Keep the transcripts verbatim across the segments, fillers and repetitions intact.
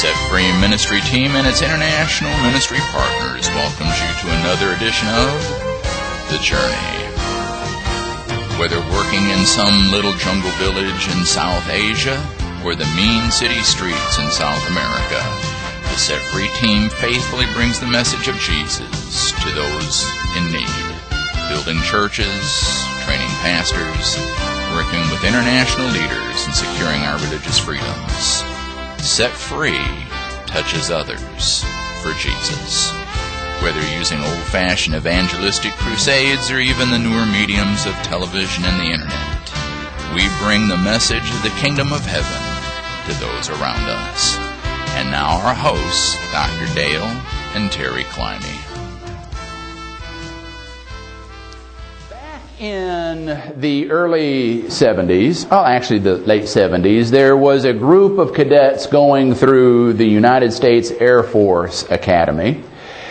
Set Free Ministry Team and its international ministry partners welcomes you to another edition of The Journey. Whether working in some little jungle village in South Asia or the mean city streets in South America, the Set Free Team faithfully brings the message of Jesus to those in need, building churches, training pastors, working with international leaders, and securing our religious freedoms. Set Free touches others for Jesus. Whether using old-fashioned evangelistic crusades or even the newer mediums of television and the internet, we bring the message of the kingdom of heaven to those around us. And now our hosts, Doctor Dale and Terry Climby. In the early seventies, well actually the late seventies, there was a group of cadets going through the United States Air Force Academy.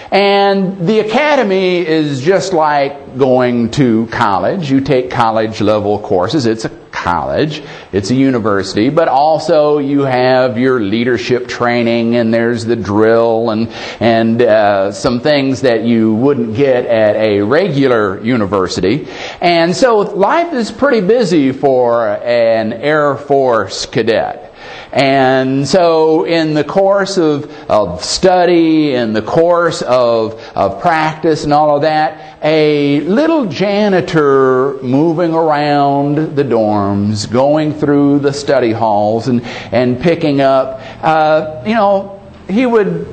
And the academy is just like going to college. You take college level courses. It's a college. It's a university. But also you have your leadership training, and there's the drill and, and uh, some things that you wouldn't get at a regular university. And so life is pretty busy for an Air Force cadet. And so in the course of, of study, in the course of, of practice and all of that, a little janitor moving around the dorms, going through the study halls and, and picking up, uh, you know, he would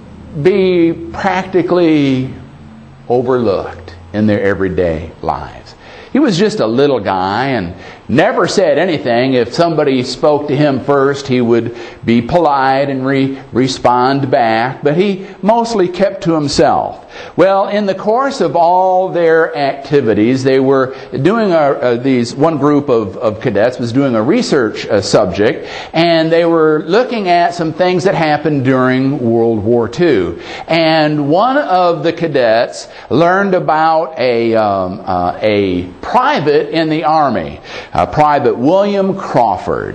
be practically overlooked in their everyday lives. He was just a little guy and never said anything. If somebody spoke to him first, he would be polite and re- respond back, but he mostly kept to himself. Well, in the course of all their activities, they were doing a, uh, these, one group of, of cadets was doing a research uh, subject, and they were looking at some things that happened during World War Two. And one of the cadets learned about a, um, uh, a private in the Army, uh, Private William Crawford,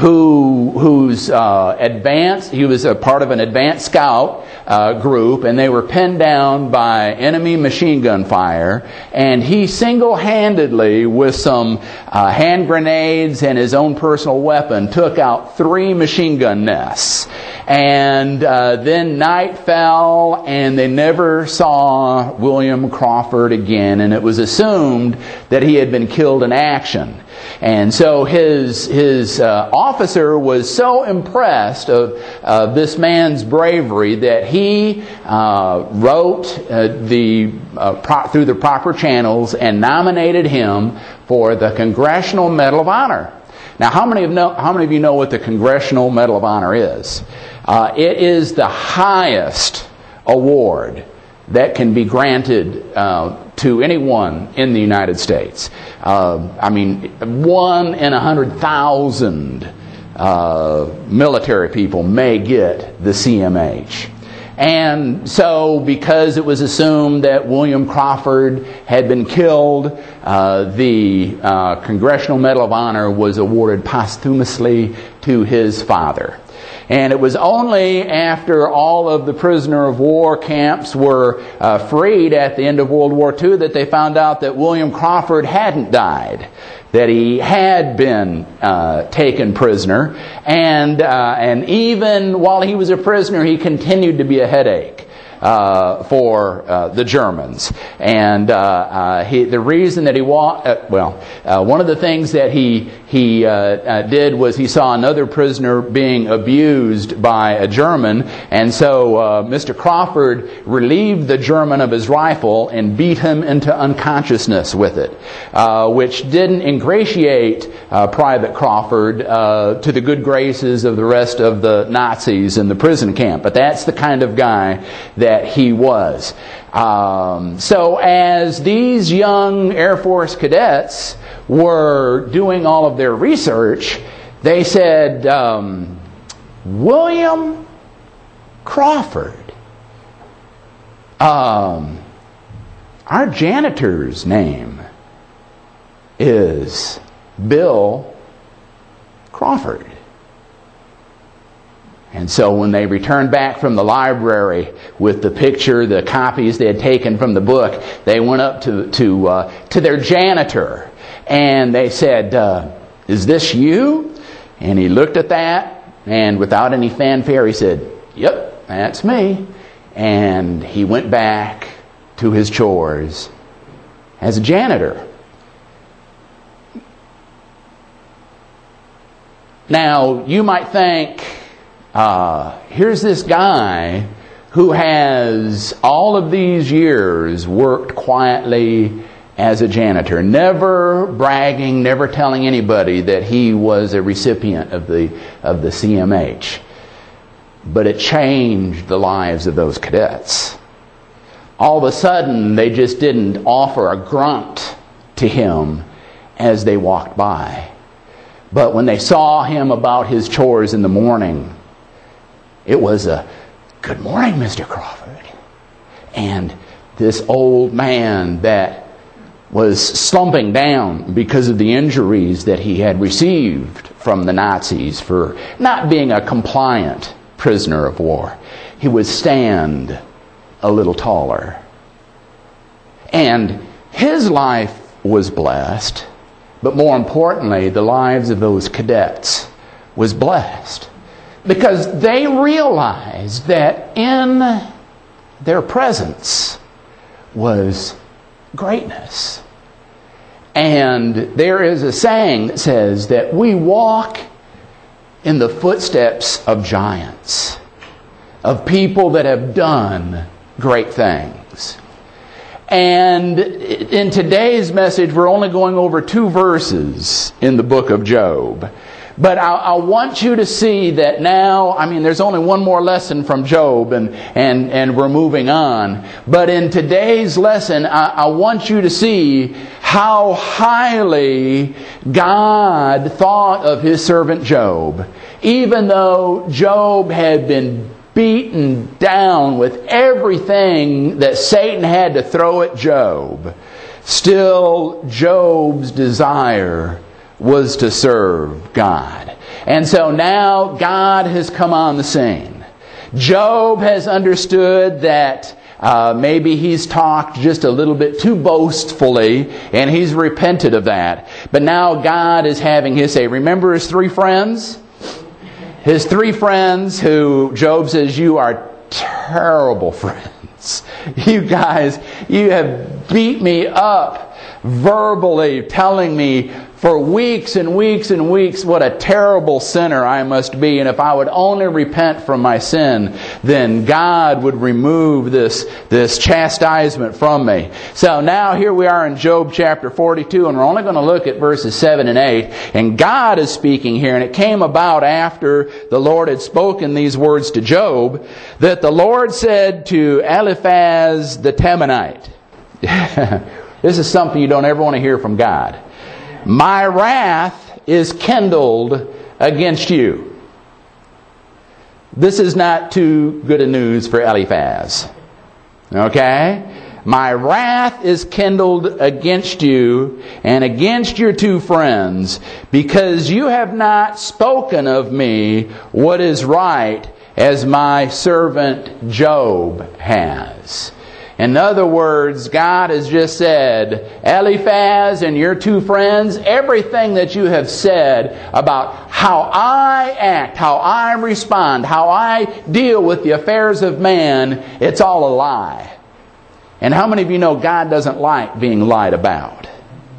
who who's uh, advanced. He was a part of an advanced scout uh, group, and they were pinned down by enemy machine gun fire. And he single-handedly, with some uh, hand grenades and his own personal weapon, took out three machine gun nests. And uh, then night fell, and they never saw William Crawford again. And it was assumed that he had been killed in action. And so his his uh, officer was so impressed of uh, this man's bravery that he uh, wrote uh, the uh, pro- through the proper channels and nominated him for the Congressional Medal of Honor. Now, how many of know, how many of you know what the Congressional Medal of Honor is? Uh, it is the highest award that can be granted uh, to anyone in the United States. Uh, I mean, one in a hundred thousand uh, military people may get the C M H. And so, because it was assumed that William Crawford had been killed, uh, the uh, Congressional Medal of Honor was awarded posthumously to his father. And it was only after all of the prisoner of war camps were uh, freed at the end of World War Two that they found out that William Crawford hadn't died, that he had been uh, taken prisoner, and uh, and even while he was a prisoner, he continued to be a headache uh, for uh, the Germans. And uh, uh, he, the reason that he wa- uh, well, uh, one of the things that he he uh, uh, did was he saw another prisoner being abused by a German, and so uh, Mister Crawford relieved the German of his rifle and beat him into unconsciousness with it, uh, which didn't ingratiate uh, Private Crawford uh, to the good graces of the rest of the Nazis in the prison camp. But that's the kind of guy that he was. Um, so as these young Air Force cadets were doing all of their research, they said, um, William Crawford. Um, our janitor's name is Bill Crawford. And so when they returned back from the library with the picture, the copies they had taken from the book, they went up to to uh, to their janitor and they said, uh, "Is this you?" And he looked at that, and without any fanfare, he said, "Yep, that's me." And he went back to his chores as a janitor. Now, you might think, uh, here's this guy who has all of these years worked quietly as a janitor, never bragging, never telling anybody that he was a recipient of the of the C M H. But it changed the lives of those cadets. All of a sudden, they just didn't offer a grunt to him as they walked by. But when they saw him about his chores in the morning, it was a, "Good morning, Mister Crawford." And this old man that was slumping down because of the injuries that he had received from the Nazis for not being a compliant prisoner of war, he would stand a little taller. And his life was blessed. But more importantly, the lives of those cadets was blessed because they realized that in their presence was greatness. And there is a saying that says that we walk in the footsteps of giants, of people that have done great things. And in today's message, we're only going over two verses in the book of Job. But I, I want you to see that now, I mean, there's only one more lesson from Job, and, and, and we're moving on. But in today's lesson, I, I want you to see how highly God thought of His servant Job. Even though Job had been beaten down with everything that Satan had to throw at Job, still Job's desire was to serve God. And so now God has come on the scene. Job has understood that uh, maybe he's talked just a little bit too boastfully, and he's repented of that. But now God is having his say. Remember his three friends? His three friends who Job says, "You are terrible friends. You guys, you have beat me up verbally, telling me for weeks and weeks and weeks what a terrible sinner I must be. And if I would only repent from my sin, then God would remove this, this chastisement from me." So now here we are in Job chapter forty-two, and we're only going to look at verses seven and eight. And God is speaking here, and it came about after the Lord had spoken these words to Job, that the Lord said to Eliphaz the Temanite, this is something you don't ever want to hear from God. "My wrath is kindled against you." This is not too good a news for Eliphaz. Okay? "My wrath is kindled against you and against your two friends, because you have not spoken of me what is right, as my servant Job has." In other words, God has just said, Eliphaz and your two friends, everything that you have said about how I act, how I respond, how I deal with the affairs of man, it's all a lie. And how many of you know God doesn't like being lied about?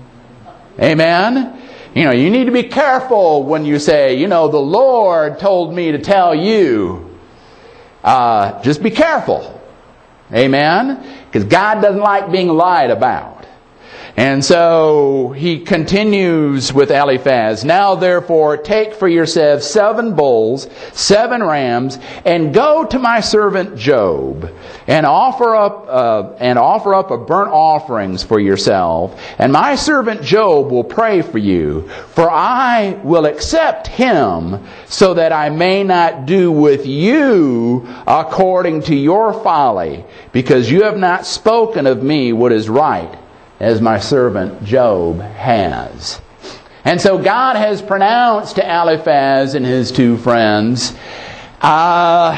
Amen? You know, you need to be careful when you say, you know, the Lord told me to tell you. Uh, just be careful. Amen? Because God doesn't like being lied about. And so he continues with Eliphaz, "Now therefore take for yourselves seven bulls, seven rams, and go to my servant Job, and offer up uh, and offer up a burnt offerings for yourself, and my servant Job will pray for you, for I will accept him, so that I may not do with you according to your folly, because you have not spoken of me what is right, as my servant Job has." And so God has pronounced to Eliphaz and his two friends Uh,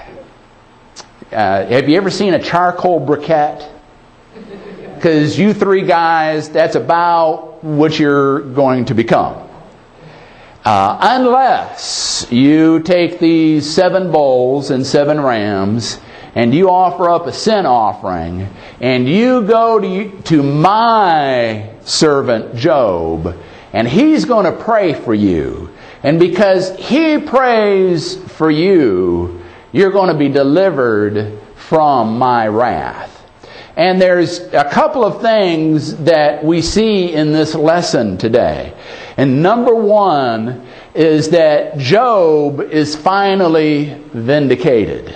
uh, have you ever seen a charcoal briquette? Because you three guys, that's about what you're going to become. Uh, unless you take these seven bulls and seven rams and you offer up a sin offering and you go to, to my servant Job and he's going to pray for you. And because he prays for you, you're going to be delivered from my wrath. And there's a couple of things that we see in this lesson today. And number one is that Job is finally vindicated.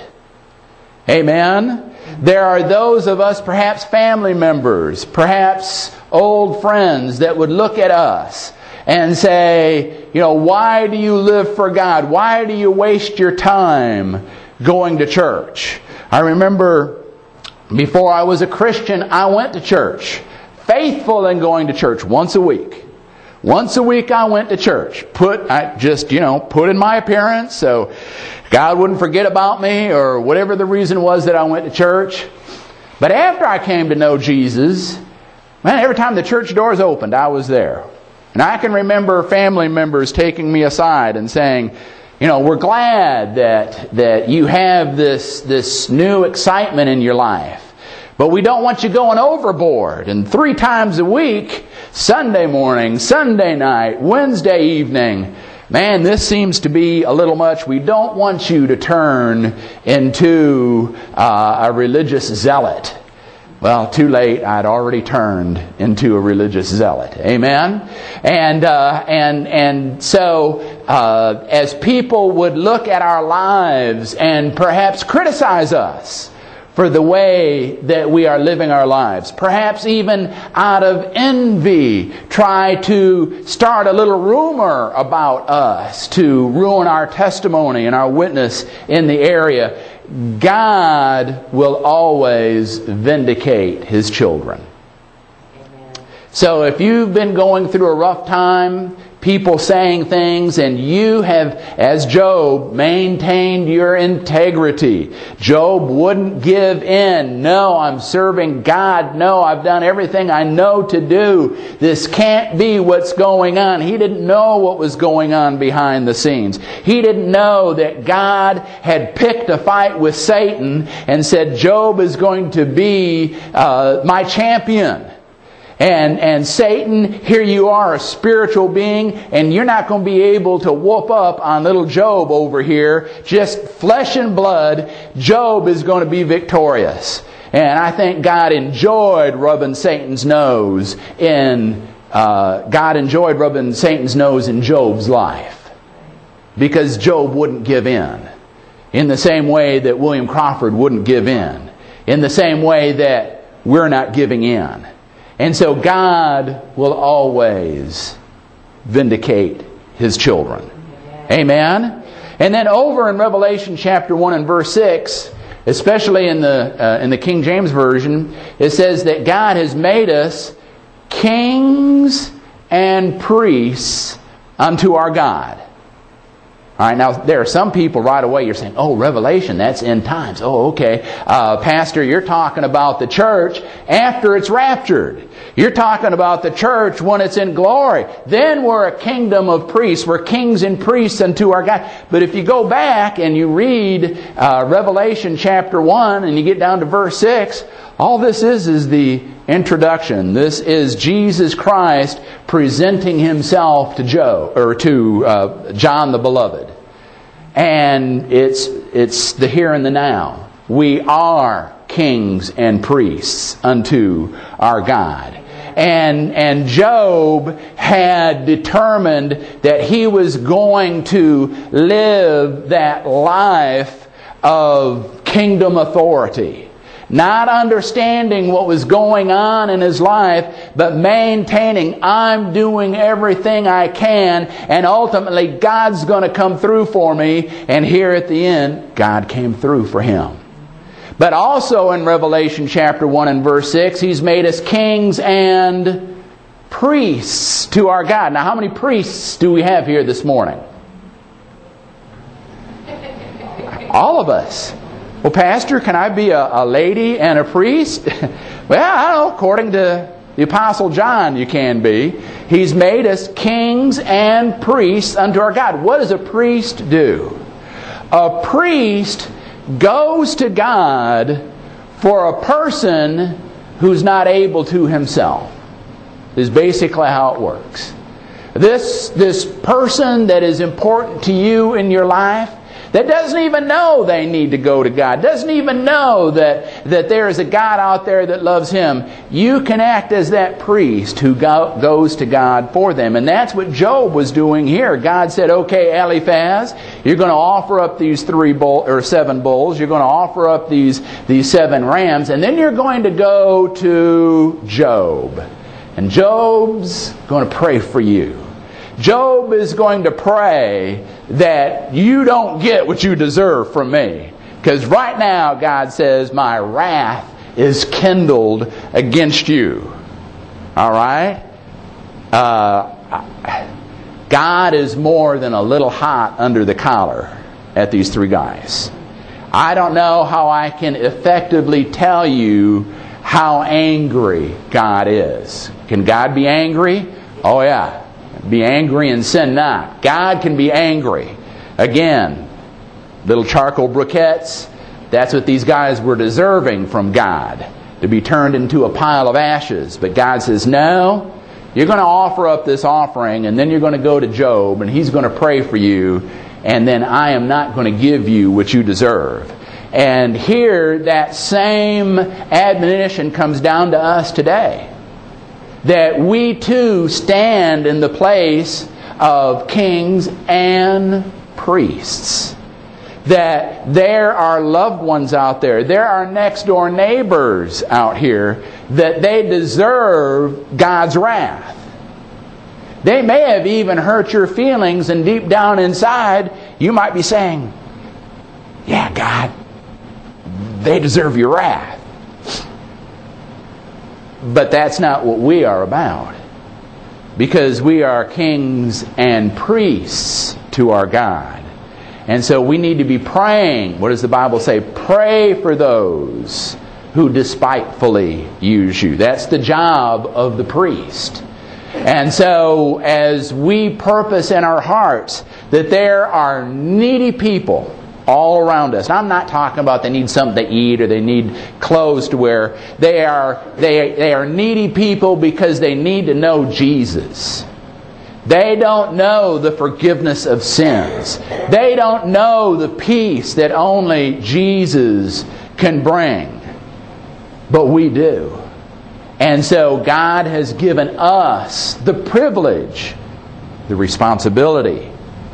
Amen? There are those of us, perhaps family members, perhaps old friends, that would look at us and say, you know, why do you live for God? Why do you waste your time going to church? I remember before I was a Christian, I went to church. Faithful in going to church once a week. Once a week I went to church. Put, I just, you know, put in my appearance so God wouldn't forget about me or whatever the reason was that I went to church. But after I came to know Jesus, man, every time the church doors opened, I was there. And I can remember family members taking me aside and saying, you know, we're glad that that you have this this new excitement in your life. But we don't want you going overboard. And three times a week, Sunday morning, Sunday night, Wednesday evening, man, this seems to be a little much. We don't want you to turn into uh, a religious zealot. Well, too late. I'd already turned into a religious zealot. Amen? And uh, and and so, uh, as people would look at our lives and perhaps criticize us for the way that we are living our lives, perhaps even out of envy, try to start a little rumor about us to ruin our testimony and our witness in the area, God will always vindicate His children. Amen. So if you've been going through a rough time, people saying things, and you have, as Job, maintained your integrity. Job wouldn't give in. No, I'm serving God. No, I've done everything I know to do. This can't be what's going on. He didn't know what was going on behind the scenes. He didn't know that God had picked a fight with Satan and said, Job is going to be uh, my champion. And and Satan, here you are, a spiritual being, and you're not going to be able to whoop up on little Job over here. Just flesh and blood, Job is going to be victorious. And I think God enjoyed rubbing Satan's nose in, uh, God enjoyed rubbing Satan's nose in Job's life. Because Job wouldn't give in. In the same way that William Crawford wouldn't give in. In the same way that we're not giving in. And so God will always vindicate His children. Amen? And then over in Revelation chapter one and verse six, especially in the uh, in the King James Version, it says that God has made us kings and priests unto our God. All right, now there are some people right away, you're saying, oh, Revelation, that's end times. Oh, okay. Uh, Pastor, you're talking about the church after it's raptured. You're talking about the church when it's in glory. Then we're a kingdom of priests. We're kings and priests unto our God. But if you go back and you read uh, Revelation chapter one and you get down to verse six, all this is is the introduction. This is Jesus Christ presenting Himself to Joe or to uh, John the Beloved, and it's it's the here and the now. We are kings and priests unto our God. And and Job had determined that he was going to live that life of kingdom authority. Not understanding what was going on in his life, but maintaining, I'm doing everything I can, and ultimately God's going to come through for me. And here at the end, God came through for him. But also in Revelation chapter one and verse six, He's made us kings and priests to our God. Now, how many priests do we have here this morning? All of us. Well, Pastor, can I be a, a lady and a priest? Well, I don't know. According to the Apostle John, you can be. He's made us kings and priests unto our God. What does a priest do? A priest goes to God for a person who's not able to himself. Is basically how it works. This, this person that is important to you in your life, that doesn't even know they need to go to God, doesn't even know that, that there is a God out there that loves him, you can act as that priest who go, goes to God for them. And that's what Job was doing here. God said, okay, Eliphaz, you're going to offer up these three bull, or seven bulls, you're going to offer up these, these seven rams, and then you're going to go to Job. And Job's going to pray for you. Job is going to pray that you don't get what you deserve from me. Because right now, God says, my wrath is kindled against you. All right? Uh, God is more than a little hot under the collar at these three guys. I don't know how I can effectively tell you how angry God is. Can God be angry? Oh yeah. Be angry and sin not. God can be angry. Again, little charcoal briquettes, that's what these guys were deserving from God, to be turned into a pile of ashes. But God says, no, you're going to offer up this offering, and then you're going to go to Job, and he's going to pray for you, and then I am not going to give you what you deserve. And here, that same admonition comes down to us today. That we too stand in the place of kings and priests. That there are loved ones out there, there are next door neighbors out here, that they deserve God's wrath. They may have even hurt your feelings, and deep down inside, you might be saying, yeah, God, they deserve your wrath. But that's not what we are about. Because we are kings and priests to our God. And so we need to be praying. What does the Bible say? Pray for those who despitefully use you. That's the job of the priest. And so as we purpose in our hearts that there are needy people all around us. And I'm not talking about they need something to eat or they need clothes to wear. They are, they, they are needy people because they need to know Jesus. They don't know the forgiveness of sins. They don't know the peace that only Jesus can bring. But we do. And so God has given us the privilege, the responsibility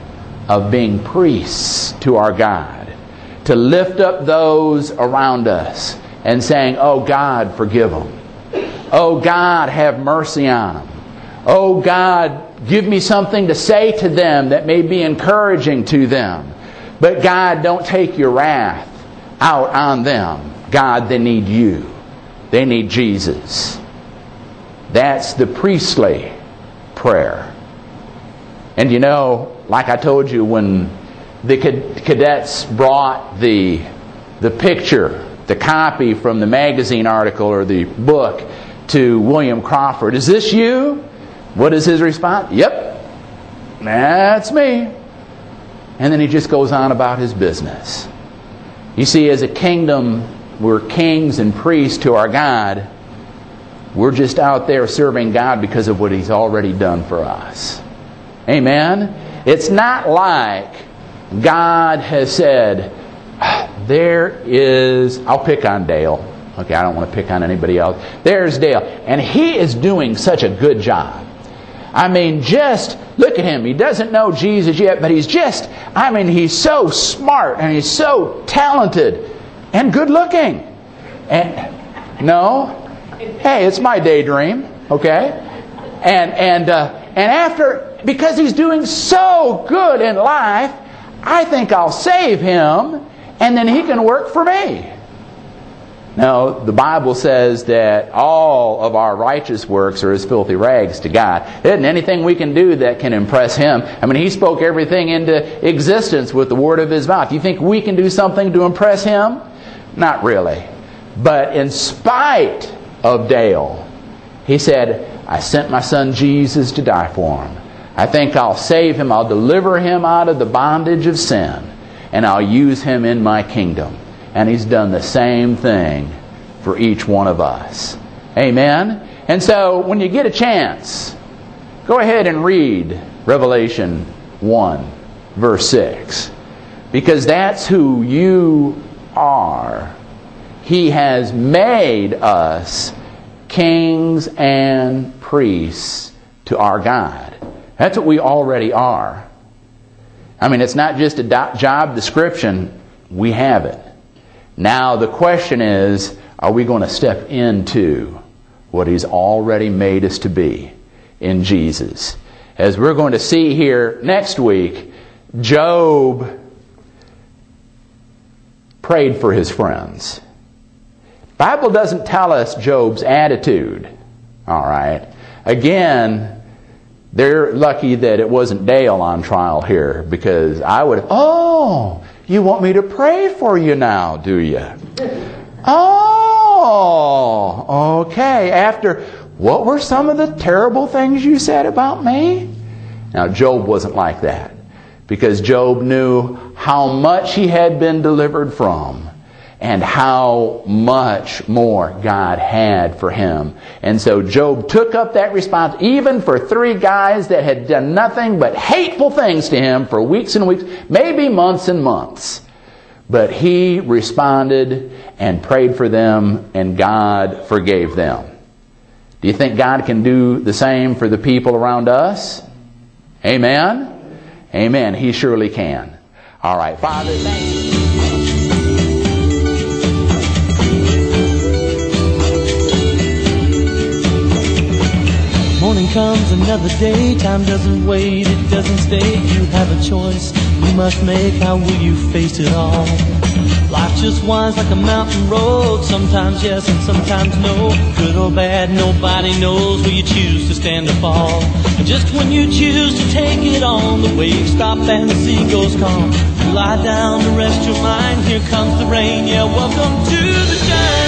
of being priests to our God, to lift up those around us and saying, oh God, forgive them. Oh God, have mercy on them. Oh God, give me something to say to them that may be encouraging to them. But God, don't take your wrath out on them. God, they need you. They need Jesus. That's the priestly prayer. And you know, like I told you, when the cadets brought the, the picture, the copy from the magazine article or the book to William Crawford, is this you? What is his response? Yep, that's me. And then he just goes on about his business. You see, as a kingdom, we're kings and priests to our God. We're just out there serving God because of what He's already done for us. Amen? It's not like God has said, there is, I'll pick on Dale. Okay, I don't want to pick on anybody else. There's Dale. And he is doing such a good job. I mean, just look at him. He doesn't know Jesus yet, but he's just, I mean, he's so smart and he's so talented and good looking. And no, hey, it's my daydream, okay? And and uh, and after, because he's doing so good in life, I think I'll save him, and then he can work for me. No, the Bible says that all of our righteous works are as filthy rags to God. There isn't anything we can do that can impress Him. I mean, He spoke everything into existence with the word of His mouth. You think we can do something to impress Him? Not really. But in spite of Dale, He said, I sent my son Jesus to die for him. I think I'll save him. I'll deliver him out of the bondage of sin. And I'll use him in my kingdom. And He's done the same thing for each one of us. Amen? And so, when you get a chance, go ahead and read Revelation one, verse six. Because that's who you are. He has made us kings and priests to our God. That's what we already are. I mean, it's not just a do- job description. We have it. Now the question is, are we going to step into what He's already made us to be in Jesus? As we're going to see here next week, Job prayed for his friends. The Bible doesn't tell us Job's attitude. All right. Again, they're lucky that it wasn't Dale on trial here, because I would have, oh, you want me to pray for you now, do you? Oh, okay. After, what were some of the terrible things you said about me? Now, Job wasn't like that, because Job knew how much he had been delivered from and how much more God had for him. And so Job took up that response, even for three guys that had done nothing but hateful things to him for weeks and weeks, maybe months and months. But he responded and prayed for them, and God forgave them. Do you think God can do the same for the people around us? Amen? Amen. He surely can. All right. Father, thank you. Morning comes another day. Time doesn't wait, it doesn't stay. You have a choice you must make. How will you face it all? Life just winds like a mountain road. Sometimes yes and sometimes no. Good or bad, nobody knows. Will you choose to stand or fall? And just when you choose to take it on, the waves stop and the sea goes calm. You lie down to rest your mind. Here comes the rain. Yeah, welcome to the shine.